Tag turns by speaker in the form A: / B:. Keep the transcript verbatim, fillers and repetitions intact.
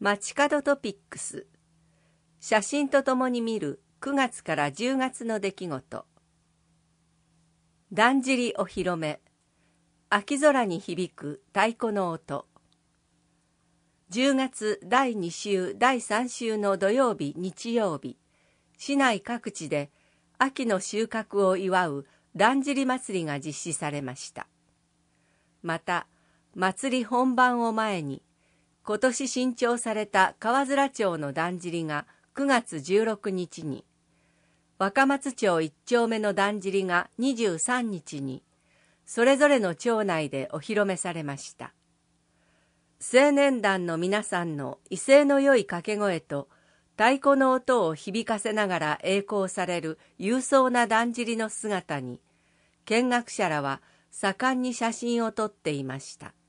A: 街角トピックス、写真とともに見るくがつからじゅうがつの出来事。だんじりお披露目、秋空に響く太鼓の音。じゅうがつだいに週だいさん週の土曜日日曜日、市内各地で秋の収穫を祝うだんじり祭りが実施されました。また祭り本番を前に、今年新調された川面町のだんじりがくがつじゅうろくにちに、若松町いち丁目のだんじりがにじゅうさんにちに、それぞれの町内でお披露目されました。青年団の皆さんの威勢のよい掛け声と太鼓の音を響かせながら栄光される勇壮なだんじりの姿に、見学者らは盛んに写真を撮っていました。